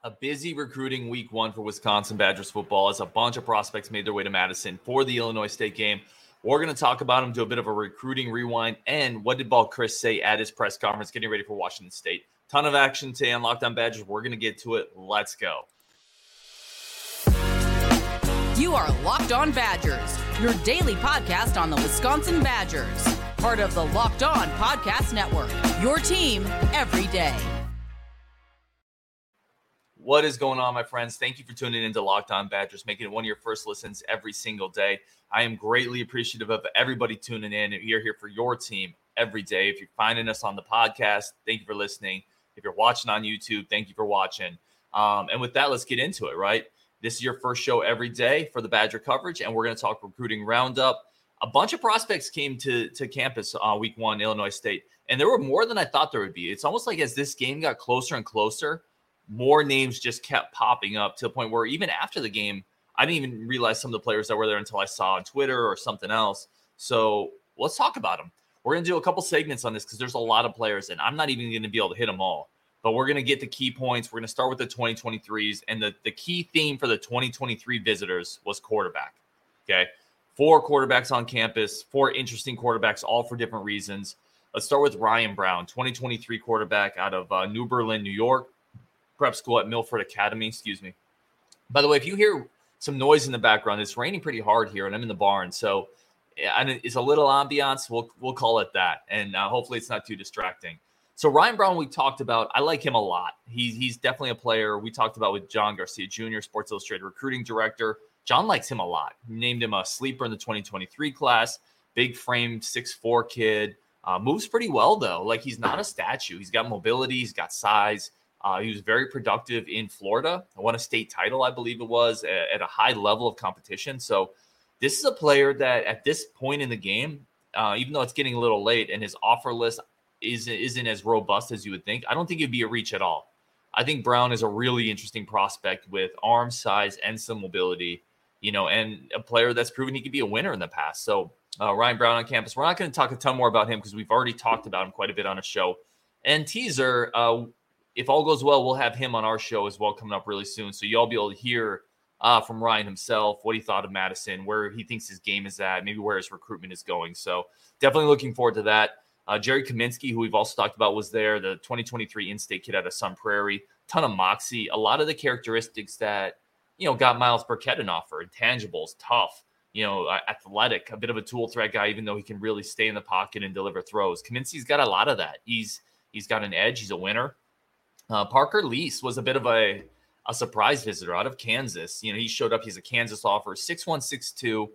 A busy recruiting week one for Wisconsin Badgers football as a bunch of prospects made their way to Madison for the Illinois State game. We're going to talk about them, do a bit of a recruiting rewind, and what did Ball Chris say at his press conference getting ready for Washington State. Ton of action today on Locked On Badgers. We're going to get to it. Let's go. You are Locked On Badgers, your daily podcast on the Wisconsin Badgers. Part of the Locked On Podcast Network, your team every day. What is going on, my friends? Thank you for tuning into Locked On Badgers, making it one of your first listens every single day. I am greatly appreciative of everybody tuning in. You're here for your team every day. If you're finding us on the podcast, thank you for listening. If you're watching on YouTube, thank you for watching. And with that, let's get into it, right? This is your first show every day for the Badger coverage, and we're going to talk recruiting roundup. A bunch of prospects came to campus week one, Illinois State, and there were more than I thought there would be. It's almost like as this game got closer and closer, more names just kept popping up to the point where even after the game, I didn't even realize some of the players that were there until I saw on Twitter or something else. So let's talk about them. We're going to do a couple segments on this because there's a lot of players, and I'm not even going to be able to hit them all. But we're going to get the key points. We're going to start with the 2023s. And the key theme for the 2023 visitors was quarterback. Okay. 4 quarterbacks on campus, 4 interesting quarterbacks, all for different reasons. Let's start with Ryan Brown, 2023 quarterback out of New Berlin, New York. Prep school at Milford Academy, By the way, if you hear some noise in the background, it's raining pretty hard here, and I'm in the barn, so it's a little ambiance. We'll call it that, and hopefully it's not too distracting. So Ryan Brown, we talked about. I like him a lot. He's definitely a player we talked about with John Garcia Jr., Sports Illustrated recruiting director. John likes him a lot. He named him a sleeper in the 2023 class. Big frame, 6'4" kid. Moves pretty well though. Like he's not a statue. He's got mobility. He's got size. He was very productive in Florida. Won a state title, I believe it was, at a high level of competition. So this is a player that at this point in the game, even though it's getting a little late and his offer list isn't as robust as you would think, I don't think it'd be a reach at all. I think Brown is a really interesting prospect with arm size and some mobility, and a player that's proven he could be a winner in the past. So Ryan Brown on campus. We're not going to talk a ton more about him because we've already talked about him quite a bit on a show. And teaser, if all goes well, we'll have him on our show as well coming up really soon. So you'll be able to hear from Ryan himself what he thought of Madison, where he thinks his game is at, maybe where his recruitment is going. So definitely looking forward to that. Jerry Kaminsky, who we've also talked about, was there, the 2023 in-state kid out of Sun Prairie. Ton of moxie, a lot of the characteristics that, got Miles Burkett an offer. Intangibles, tough, athletic, a bit of a tool threat guy, even though he can really stay in the pocket and deliver throws. Kaminsky's got a lot of that. He's got an edge. He's a winner. Parker Lease was a bit of a surprise visitor out of Kansas. He showed up. He's a Kansas offer, 6'1", 6'2".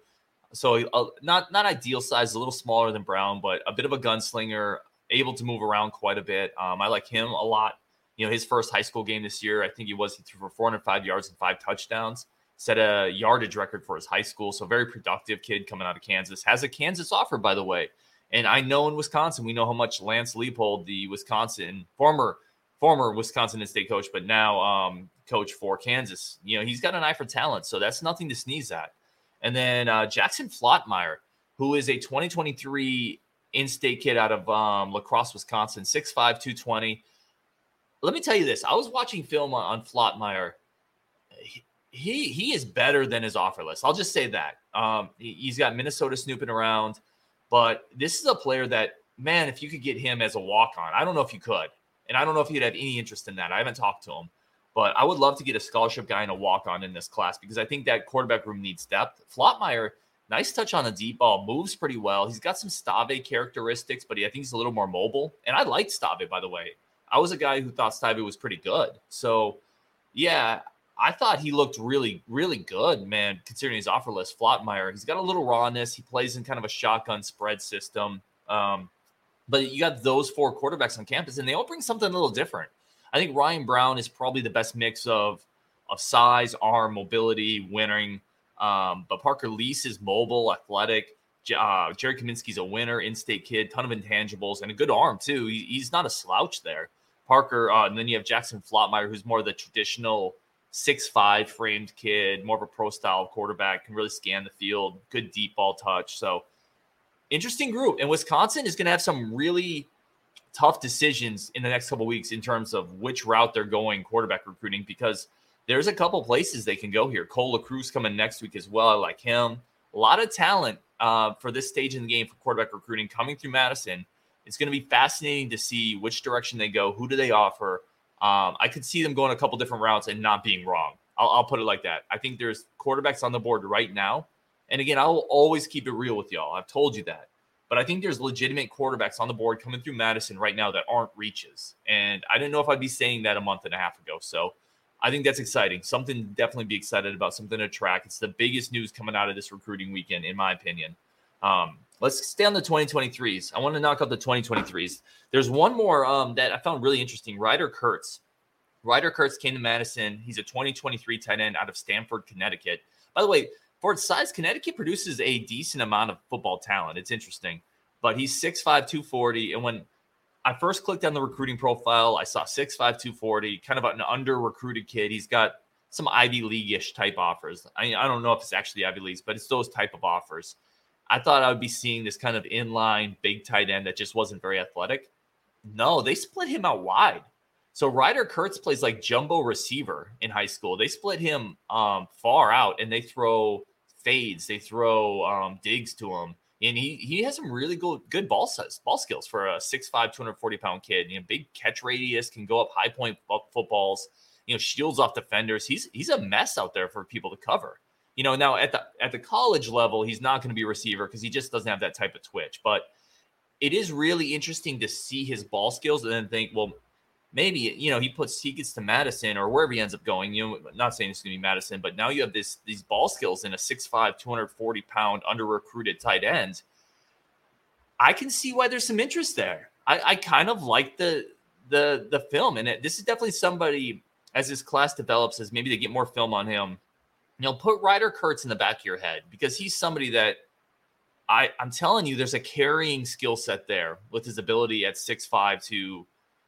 So not ideal size, a little smaller than Brown, but a bit of a gunslinger, able to move around quite a bit. I like him a lot. His first high school game this year, I think he threw for 405 yards and 5 touchdowns, set a yardage record for his high school. So very productive kid coming out of Kansas. Has a Kansas offer, by the way. And I know in Wisconsin, we know how much Lance Leipold, the former Wisconsin state coach, but now coach for Kansas. He's got an eye for talent, so that's nothing to sneeze at. And then Jackson Flottmeyer, who is a 2023 in-state kid out of La Crosse, Wisconsin, 6'5", 220. Let me tell you this. I was watching film on Flottmeyer. He is better than his offer list. I'll just say that. He's got Minnesota snooping around, but this is a player that, man, if you could get him as a walk-on, I don't know if you could. And I don't know if you'd have any interest in that. I haven't talked to him. But I would love to get a scholarship guy and a walk-on in this class because I think that quarterback room needs depth. Flottmeyer, nice touch on the deep ball, moves pretty well. He's got some Stave characteristics, but I think he's a little more mobile. And I liked Stave, by the way. I was a guy who thought Stave was pretty good. So, yeah, I thought he looked really, really good, man, considering his offer list. Flottmeyer, he's got a little rawness. He plays in kind of a shotgun spread system. But you got those 4 quarterbacks on campus, and they all bring something a little different. I think Ryan Brown is probably the best mix of size, arm, mobility, winning. But Parker Lease is mobile, athletic. Jerry Kaminsky's a winner, in-state kid, ton of intangibles, and a good arm, too. He's not a slouch there. Parker, and then you have Jackson Flottmeyer, who's more the traditional 6'5" framed kid, more of a pro-style quarterback, can really scan the field, good deep ball touch. So interesting group. And Wisconsin is going to have some really tough decisions in the next couple of weeks in terms of which route they're going quarterback recruiting, because there's a couple places they can go here. Cole LaCruz coming next week as well. I like him. A lot of talent for this stage in the game for quarterback recruiting coming through Madison. It's going to be fascinating to see which direction they go. Who do they offer? I could see them going a couple different routes and not being wrong. I'll put it like that. I think there's quarterbacks on the board right now. And again, I will always keep it real with y'all. I've told you that. But I think there's legitimate quarterbacks on the board coming through Madison right now that aren't reaches. And I didn't know if I'd be saying that a month and a half ago. So I think that's exciting. Something to definitely be excited about, something to track. It's the biggest news coming out of this recruiting weekend, in my opinion. Let's stay on the 2023s. I want to knock out the 2023s. There's one more that I found really interesting. Ryder Kurtz. Ryder Kurtz came to Madison. He's a 2023 tight end out of Stamford, Connecticut. By the way, for its size, Connecticut produces a decent amount of football talent. It's interesting. But he's 6'5", 240. And when I first clicked on the recruiting profile, I saw 6'5", 240, kind of an under-recruited kid. He's got some Ivy League-ish type offers. I don't know if it's actually Ivy Leagues, but it's those type of offers. I thought I would be seeing this kind of inline big tight end that just wasn't very athletic. No, they split him out wide. So Ryder Kurtz plays like jumbo receiver in high school. They split him far out, and they throw fades. They throw digs to him. And he has some really good ball skills for a 6'5", 240-pound kid. Big catch radius, can go up high point footballs, shields off defenders. He's a mess out there for people to cover. Now at the college level, he's not going to be a receiver because he just doesn't have that type of twitch. But it is really interesting to see his ball skills and then think, well, maybe, he gets to Madison or wherever he ends up going, not saying it's going to be Madison, but now you have these ball skills in a 6'5", 240-pound under-recruited tight end. I can see why there's some interest there. I kind of like the film, and this is definitely somebody, as his class develops, as maybe they get more film on him, put Ryder Kurtz in the back of your head, because he's somebody that I'm telling you, there's a carrying skill set there with his ability at 6'5"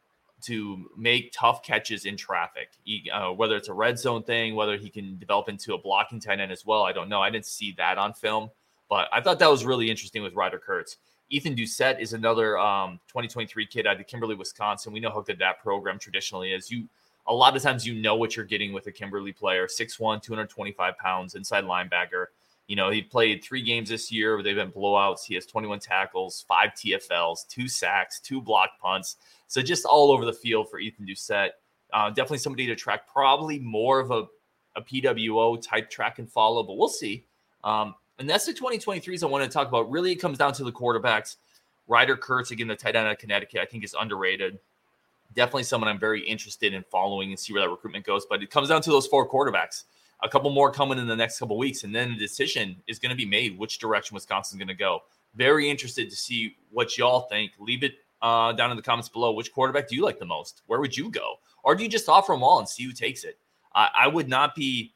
to make tough catches in traffic, whether it's a red zone thing, whether he can develop into a blocking tight end as well. I don't know. I didn't see that on film, but I thought that was really interesting with Ryder Kurtz. Ethan Doucette is another 2023 kid out of Kimberly, Wisconsin. We know how good that program traditionally is. A lot of times what you're getting with a Kimberly player, 6'1", 225 pounds, inside linebacker. He played 3 games this year where they've been blowouts. He has 21 tackles, 5 TFLs, 2 sacks, 2 blocked punts. So just all over the field for Ethan Doucette. Definitely somebody to track, probably more of a PWO type track and follow, but we'll see. And that's the 2023s I want to talk about. Really, it comes down to the quarterbacks. Ryder Kurtz, again, the tight end out of Connecticut, I think is underrated. Definitely someone I'm very interested in following and see where that recruitment goes. But it comes down to those 4 quarterbacks. A couple more coming in the next couple weeks, and then a decision is going to be made which direction Wisconsin's going to go. Very interested to see what y'all think. Leave it down in the comments below. Which quarterback do you like the most? Where would you go? Or do you just offer them all and see who takes it? I would not be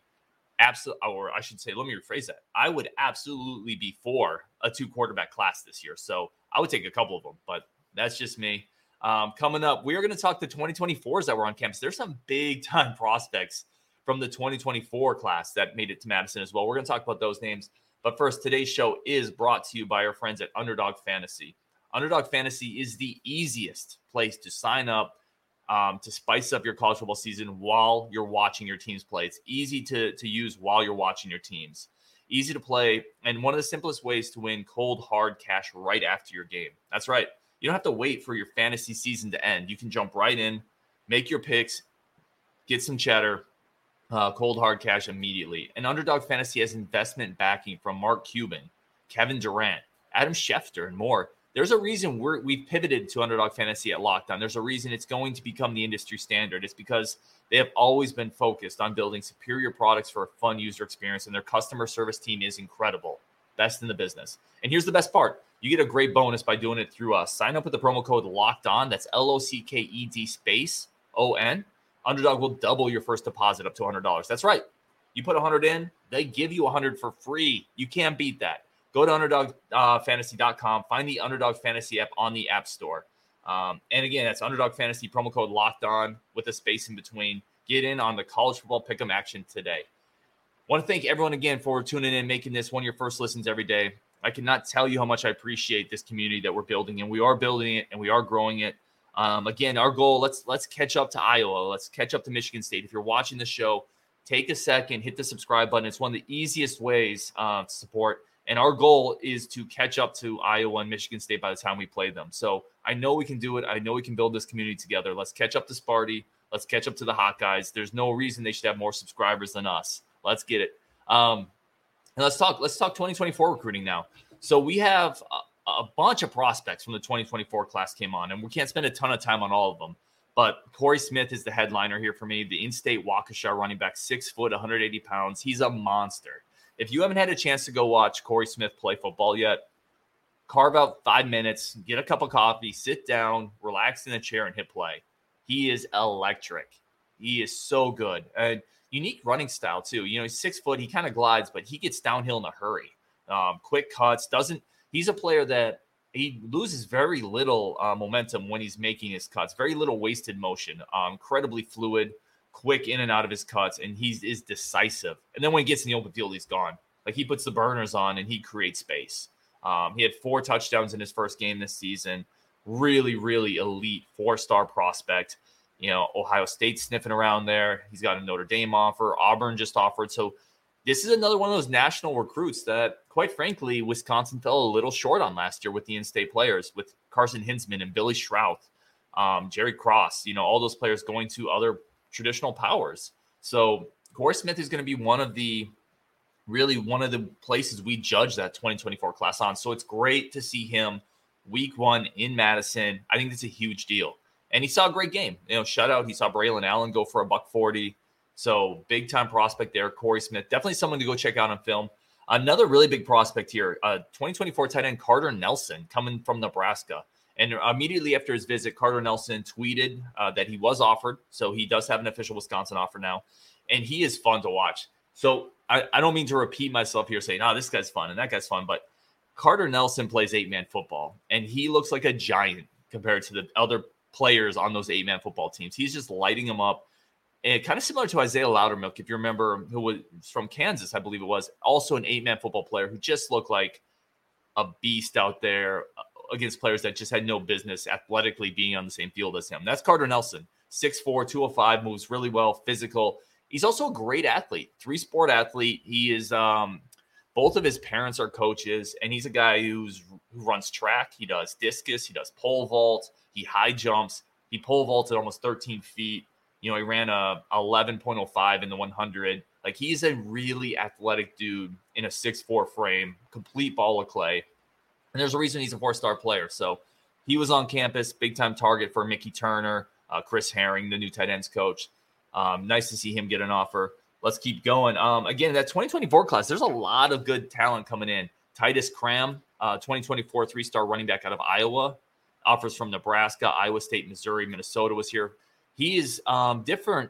or I should say, let me rephrase that. I would absolutely be for a 2-quarterback class this year. So I would take a couple of them, but that's just me. Coming up, we are going to talk to 2024s that were on campus. There's some big-time prospects from the 2024 class that made it to Madison as well. We're going to talk about those names. But first, today's show is brought to you by our friends at Underdog Fantasy. Underdog Fantasy is the easiest place to sign up to spice up your college football season while you're watching your teams play. It's easy to use while you're watching your teams. Easy to play, and one of the simplest ways to win cold, hard cash right after your game. That's right. You don't have to wait for your fantasy season to end. You can jump right in, make your picks, get some cheddar, cold hard cash immediately. And Underdog Fantasy has investment backing from Mark Cuban, Kevin Durant, Adam Schefter, and more. There's a reason we've pivoted to Underdog Fantasy at Locked On. There's a reason it's going to become the industry standard. It's because they have always been focused on building superior products for a fun user experience, and their customer service team is incredible. Best in the business. And here's the best part. You get a great bonus by doing it through us. Sign up with the promo code Locked On. That's LOCKED_ON. Underdog will double your first deposit up to $100. That's right. You put $100 in, they give you $100 for free. You can't beat that. Go to UnderdogFantasy.com. Find the Underdog Fantasy app on the App Store. And again, that's Underdog Fantasy, promo code Locked On with a space in between. Get in on the college football pick'em action today. Want to thank everyone again for tuning in, making this one of your first listens every day. I cannot tell you how much I appreciate this community that we're building, and we are building it and we are growing it. Again, our goal, let's catch up to Iowa. Let's catch up to Michigan State. If you're watching the show, take a second, hit the subscribe button. It's one of the easiest ways to support. And our goal is to catch up to Iowa and Michigan State by the time we play them. So I know we can do it. I know we can build this community together. Let's catch up to Sparty. Let's catch up to the Hawkeyes. There's no reason they should have more subscribers than us. Let's get it. And let's talk 2024 recruiting now. So we have a bunch of prospects from the 2024 class came on, and we can't spend a ton of time on all of them. But Corey Smith is the headliner here for me, the in-state Waukesha running back, 6 foot, 180 pounds. He's a monster. If you haven't had a chance to go watch Corey Smith play football yet, carve out 5 minutes, get a cup of coffee, sit down, relax in a chair, and hit play. He is electric. He is so good. And unique running style, too. You know, he's 6 foot. He kind of glides, but he gets downhill in a hurry. Quick cuts. He's a player that he loses very little momentum when he's making his cuts. Very little wasted motion. Incredibly fluid. Quick in and out of his cuts, and he is decisive. And then when he gets in the open field, he's gone. Like, he puts the burners on, and he creates space. He had 4 touchdowns in his first game this season. Really, really elite 4-star prospect. You know, Ohio State sniffing around there. He's got a Notre Dame offer. Auburn just offered. So this is another one of those national recruits that, quite frankly, Wisconsin fell a little short on last year with the in-state players, with Carson Hinsman and Billy Schrouth, Jerry Cross, you know, all those players going to other traditional powers. So Corey Smith is going to be one of the places we judge that 2024 class on. So it's great to see him week 1 in Madison. I think that's a huge deal. And he saw a great game. You know, shutout. He saw Braylon Allen go for $140. So big time prospect there. Corey Smith, definitely someone to go check out on film. Another really big prospect here, 2024 tight end Carter Nelson coming from Nebraska. And immediately after his visit, Carter Nelson tweeted that he was offered. So he does have an official Wisconsin offer now. And he is fun to watch. So I don't mean to repeat myself here saying, this guy's fun and that guy's fun. But Carter Nelson plays 8-man football. And he looks like a giant compared to the other players on those 8-man football teams. He's just lighting them up. And kind of similar to Isaiah Loudermilk, if you remember, who was from Kansas, I believe it was. Also an 8-man football player who just looked like a beast out there against players that just had no business athletically being on the same field as him. That's Carter Nelson, 6'4", 205, moves really well, physical. He's also a great athlete, 3-sport athlete. He is both of his parents are coaches, and he's a guy who runs track. He does discus, he does pole vault, he high jumps. He pole vaulted almost 13 feet. You know, he ran a 11.05 in the 100. Like, he's a really athletic dude in a 6'4" frame, complete ball of clay. And there's a reason he's a 4-star player. So he was on campus, big-time target for Mickey Turner, Chris Herring, the new tight ends coach. Nice to see him get an offer. Let's keep going. Again, that 2024 class, there's a lot of good talent coming in. Titus Cram, 2024 3-star running back out of Iowa, offers from Nebraska, Iowa State, Missouri, Minnesota was here. He is different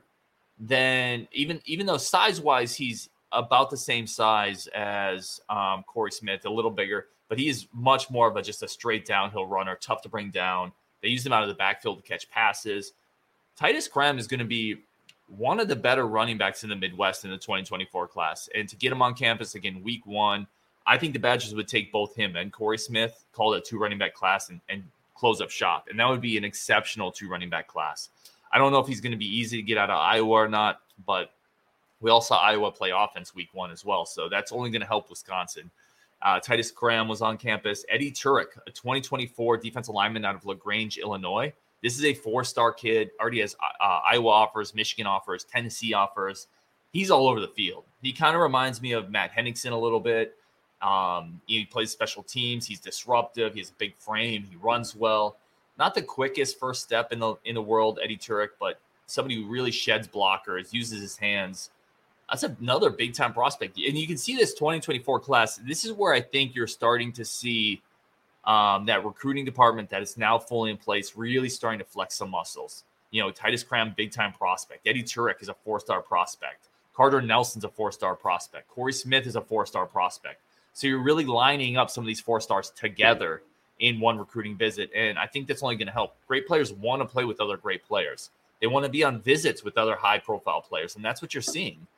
than, even though size-wise he's about the same size as Corey Smith, a little bigger, but he is much more of just a straight downhill runner, tough to bring down. They use him out of the backfield to catch passes. Titus Cram is going to be one of the better running backs in the Midwest in the 2024 class. And to get him on campus again, week 1, I think the Badgers would take both him and Corey Smith, call it a 2 running back class, and close up shop. And that would be an exceptional 2 running back class. I don't know if he's going to be easy to get out of Iowa or not, but we all saw Iowa play offense week 1 as well. So that's only going to help Wisconsin. Titus Cram was on campus. Eddie Turek, a 2024 defensive lineman out of LaGrange, Illinois. This is a 4-star kid, already has Iowa offers, Michigan offers, Tennessee offers. He's all over the field. He kind of reminds me of Matt Henningsen a little bit. He plays special teams. He's disruptive. He has a big frame. He runs well. Not the quickest first step in the world, Eddie Turek, but somebody who really sheds blockers, uses his hands. That's another big-time prospect. And you can see this 2024 class. This is where I think you're starting to see that recruiting department that is now fully in place really starting to flex some muscles. You know, Titus Cram, big-time prospect. Eddie Turek is a 4-star prospect. Carter Nelson's a 4-star prospect. Corey Smith is a 4-star prospect. So you're really lining up some of these 4-stars together in one recruiting visit. And I think that's only going to help. Great players want to play with other great players. They want to be on visits with other high-profile players, and that's what you're seeing.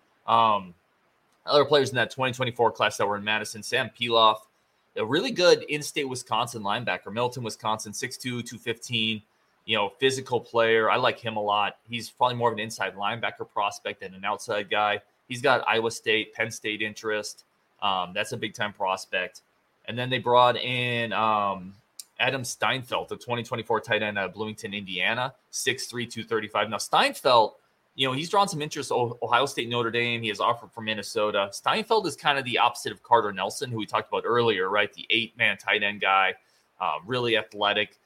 Other players in that 2024 class that were in Madison, Sam Piloff, a really good in-state Wisconsin linebacker, Milton, Wisconsin, 6'2", 215. Physical player. I like him a lot. He's probably more of an inside linebacker prospect than an outside guy. He's got Iowa State, Penn State interest. That's a big-time prospect. And then they brought in Adam Steinfeld, the 2024 tight end out of Bloomington, Indiana, 6'3", 235. Now, Steinfeld, he's drawn some interest. Ohio State, Notre Dame. He has offered from Minnesota. Steinfeld is kind of the opposite of Carter Nelson, who we talked about earlier, right? The 8-man tight end guy, really athletic.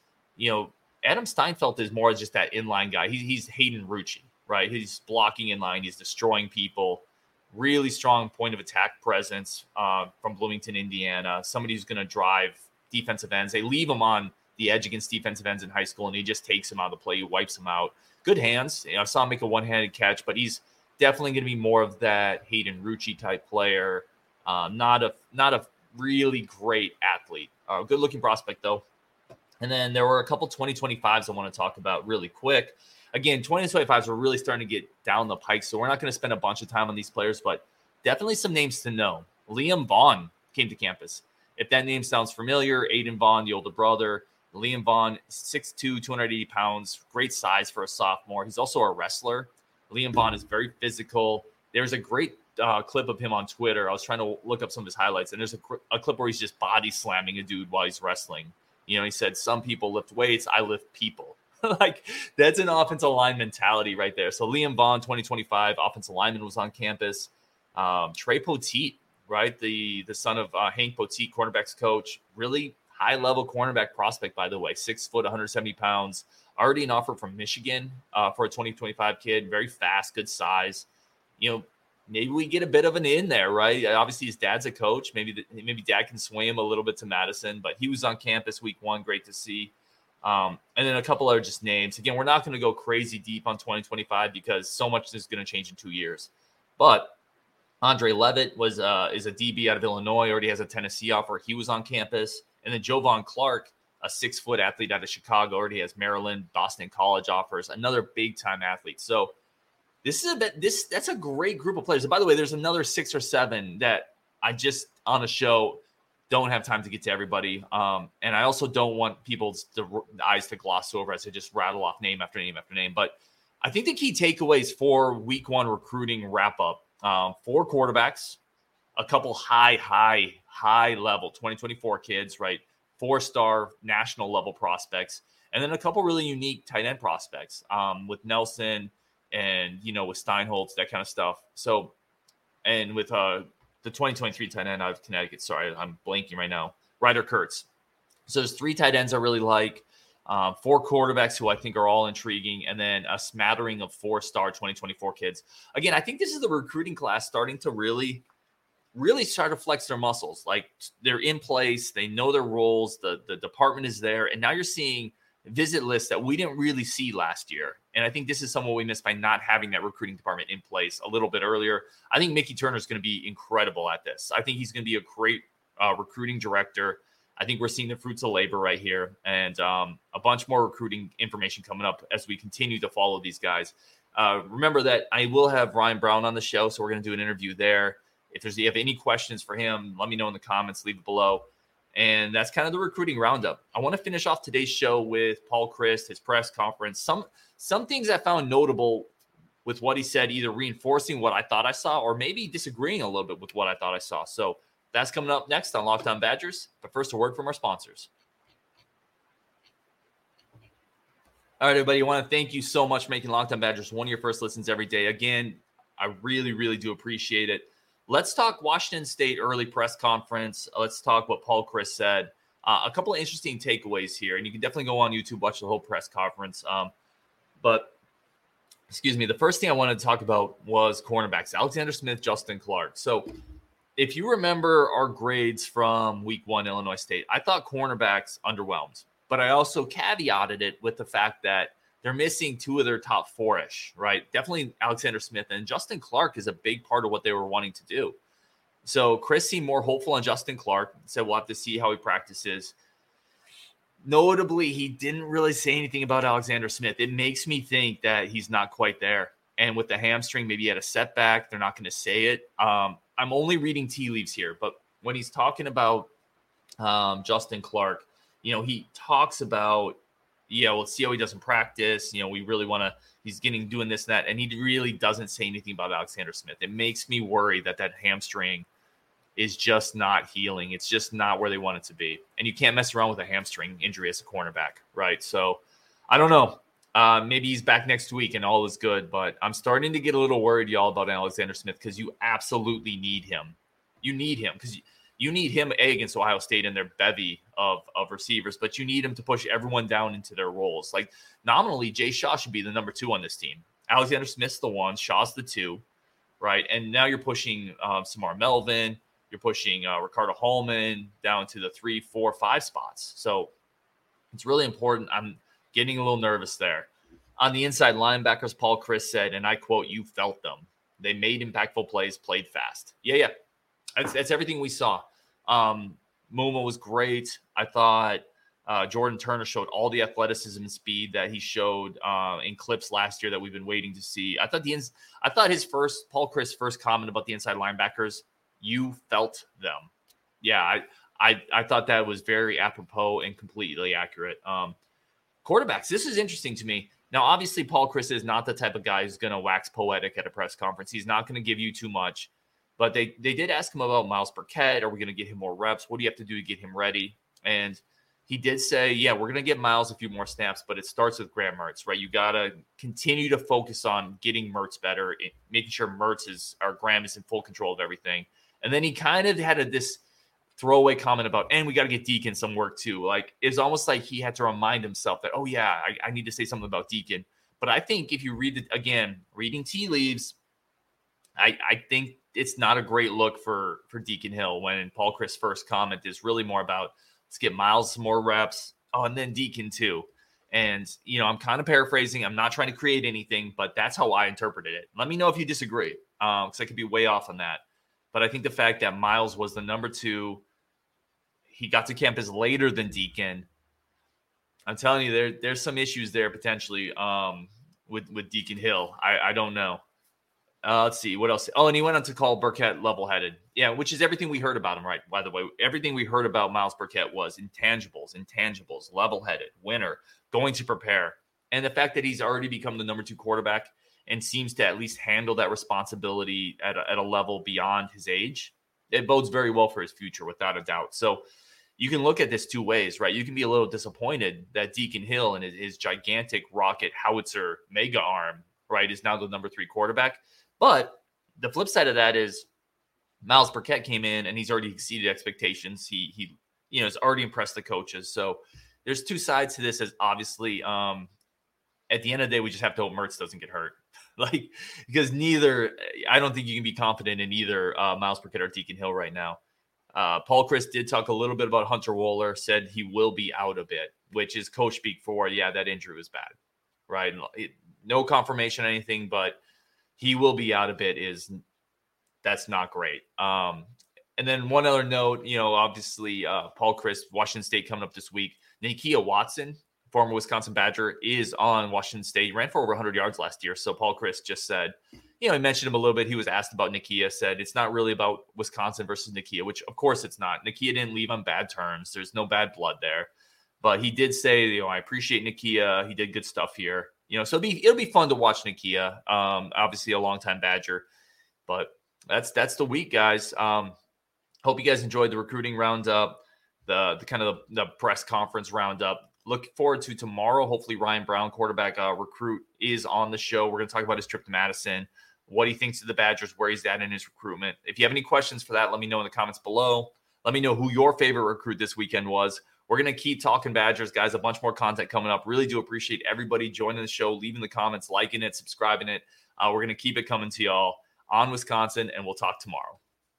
Adam Steinfeld is more just that inline guy. He's Hayden Rucci, right? He's blocking in line. He's destroying people. Really strong point of attack presence from Bloomington, Indiana. Somebody who's going to drive defensive ends. They leave him on the edge against defensive ends in high school, and he just takes him out of the play. He wipes him out. Good hands. I saw him make a one-handed catch, but he's definitely going to be more of that Hayden Rucci type player. Not a really great athlete. Good-looking prospect, though. And then there were a couple 2025s I want to talk about really quick. Again, 2025s are really starting to get down the pike, so we're not going to spend a bunch of time on these players, but definitely some names to know. Liam Vaughn came to campus. If that name sounds familiar, Aiden Vaughn, the older brother. Liam Vaughn, 6'2", 280 pounds, great size for a sophomore. He's also a wrestler. Liam Vaughn is very physical. There's a great clip of him on Twitter. I was trying to look up some of his highlights, and there's a clip where he's just body slamming a dude while he's wrestling. He said, some people lift weights, I lift people. Like, that's an offensive line mentality right there. So Liam Vaughn, 2025, offensive lineman, was on campus. Trey Poteet, right? The son of Hank Poteet, cornerbacks coach. Really high-level cornerback prospect, by the way. 6 foot, 170 pounds. Already an offer from Michigan for a 2025 kid. Very fast, good size. Maybe we get a bit of an in there, right? Obviously, his dad's a coach. Maybe dad can sway him a little bit to Madison. But he was on campus week 1. Great to see. And then a couple other just names. Again, we're not going to go crazy deep on 2025 because so much is going to change in 2 years. But Andre Levitt is a DB out of Illinois, already has a Tennessee offer. He was on campus. And then Jovan Clark, a 6-foot athlete out of Chicago, already has Maryland, Boston College offers. Another big-time athlete. So that's a great group of players. And by the way, there's another 6 or 7 that I just on a show don't have time to get to everybody. And I also don't want people's eyes to gloss over as I just rattle off name after name after name. But I think the key takeaways for week 1 recruiting wrap up, 4 quarterbacks, a couple high level 2024 kids, right? 4-star national level prospects, and then a couple really unique tight end prospects with Nelson and, with Steinholtz, that kind of stuff. So, and with the 2023 tight end out of Connecticut. Sorry, I'm blanking right now. Ryder Kurtz. So there's 3 tight ends I really like, 4 quarterbacks who I think are all intriguing, and then a smattering of 4-star 2024 kids. Again, I think this is the recruiting class starting to really start to flex their muscles. Like, they're in place. They know their roles. The department is there. And now you're seeing visit lists that we didn't really see last year. And I think this is somewhat we missed by not having that recruiting department in place a little bit earlier. I think Mickey Turner is going to be incredible at this. I think he's going to be a great recruiting director. I think we're seeing the fruits of labor right here, and a bunch more recruiting information coming up as we continue to follow these guys. Remember that I will have Ryan Brown on the show, so we're going to do an interview there. If you have any questions for him, let me know in the comments, leave it below. And that's kind of the recruiting roundup. I want to finish off today's show with Paul Chryst, his press conference. Some things I found notable with what he said, either reinforcing what I thought I saw or maybe disagreeing a little bit with what I thought I saw. So that's coming up next on Locked On Badgers. But first, a word from our sponsors. All right, everybody, I want to thank you so much for making Locked On Badgers one of your first listens every day. Again, I really, really do appreciate it. Let's talk Washington State early press conference. Let's talk what Paul Chryst said. A couple of interesting takeaways here, and you can definitely go on YouTube, watch the whole press conference. But the first thing I wanted to talk about was cornerbacks, Alexander Smith, Justin Clark. So if you remember our grades from week 1, Illinois State, I thought cornerbacks underwhelmed, but I also caveated it with the fact that they're missing 2 of their top 4-ish, right? Definitely Alexander Smith, and Justin Clark is a big part of what they were wanting to do. So Chris seemed more hopeful on Justin Clark, said we'll have to see how he practices. Notably, he didn't really say anything about Alexander Smith. It makes me think that he's not quite there. And with the hamstring, maybe he had a setback. They're not going to say it. I'm only reading tea leaves here, but when he's talking about Justin Clark, he talks about, let's see how he does in practice. We really want to, he's doing this and that. And he really doesn't say anything about Alexander Smith. It makes me worry that hamstring is just not healing. It's just not where they want it to be. And you can't mess around with a hamstring injury as a cornerback, right? So I don't know. Maybe he's back next week and all is good, but I'm starting to get a little worried, y'all, about Alexander Smith because you absolutely need him. You need him because you need him against Ohio State and their bevy of receivers, but you need him to push everyone down into their roles. Like nominally, Jay Shaw should be the number 2 on this team. Alexander Smith's the 1, Shaw's the 2, right? And now you're pushing Samar Melvin, you're pushing Ricardo Hallman down to the 3, 4, 5 spots. So it's really important. I'm getting a little nervous there. On the inside linebackers, Paul Chryst said, and I quote, "You felt them. They made impactful plays, played fast." Yeah. That's everything we saw. Muma was great. I thought Jordan Turner showed all the athleticism and speed that he showed in clips last year that we've been waiting to see. I thought Paul Chryst's first comment about the inside linebackers, "You felt them." Yeah, I thought that was very apropos and completely accurate. Quarterbacks, this is interesting to me. Now, obviously, Paul Chryst is not the type of guy who's going to wax poetic at a press conference. He's not going to give you too much. But they did ask him about Myles Burkett. Are we going to get him more reps? What do you have to do to get him ready? And he did say, yeah, we're going to get Myles a few more snaps, but it starts with Graham Mertz, right? You got to continue to focus on getting Mertz better, making sure Graham is in full control of everything. And then he kind of had this throwaway comment about, and we got to get Deacon some work too. Like, it's almost like he had to remind himself that, oh yeah, I need to say something about Deacon. But I think if you read it again, reading tea leaves, I think it's not a great look for Deacon Hill when Paul Chryst's first comment is really more about, let's get Myles some more reps. Oh, and then Deacon too. And, I'm kind of paraphrasing. I'm not trying to create anything, but that's how I interpreted it. Let me know if you disagree, because I could be way off on that. But I think the fact that Myles was the number 2, he got to campus later than Deacon. I'm telling you, there's some issues there potentially with Deacon Hill. I don't know. Let's see what else. Oh, and he went on to call Burkett level-headed. Yeah, which is everything we heard about him, right? By the way, everything we heard about Myles Burkett was intangibles, level-headed, winner, going to prepare. And the fact that he's already become the number 2 quarterback and seems to at least handle that responsibility at a level beyond his age, it bodes very well for his future, without a doubt. So you can look at this 2 ways, right? You can be a little disappointed that Deacon Hill and his gigantic rocket howitzer mega arm, right, is now the number 3 quarterback. But the flip side of that is Myles Burkett came in and he's already exceeded expectations. He has already impressed the coaches. So there's 2 sides to this. As obviously, at the end of the day, we just have to hope Mertz doesn't get hurt. Because I don't think you can be confident in either Myles Burkett or Deacon Hill right now. Paul Chryst did talk a little bit about Hunter Wohler, said he will be out a bit, which is coach speak for, that injury was bad, right? No confirmation or anything, but he will be out a bit. That's not great. And then one other note, obviously Paul Chryst, Washington State coming up this week. Nakia Watson, former Wisconsin Badger, is on Washington State. He ran for over 100 yards last year. So Paul Chryst just said, he mentioned him a little bit. He was asked about Nakia, said it's not really about Wisconsin versus Nakia, which of course it's not. Nakia didn't leave on bad terms. There's no bad blood there. But he did say, I appreciate Nakia. He did good stuff here. So it'll be fun to watch Nakia. Obviously a longtime Badger. But that's the week, guys. Hope you guys enjoyed the recruiting roundup, the kind of the press conference roundup. Look forward to tomorrow. Hopefully Ryan Brown, quarterback recruit, is on the show. We're going to talk about his trip to Madison, what he thinks of the Badgers, where he's at in his recruitment. If you have any questions for that, let me know in the comments below. Let me know who your favorite recruit this weekend was. We're going to keep talking Badgers, guys. A bunch more content coming up. Really do appreciate everybody joining the show, leaving the comments, liking it, subscribing it. We're going to keep it coming to y'all on Wisconsin, and we'll talk tomorrow.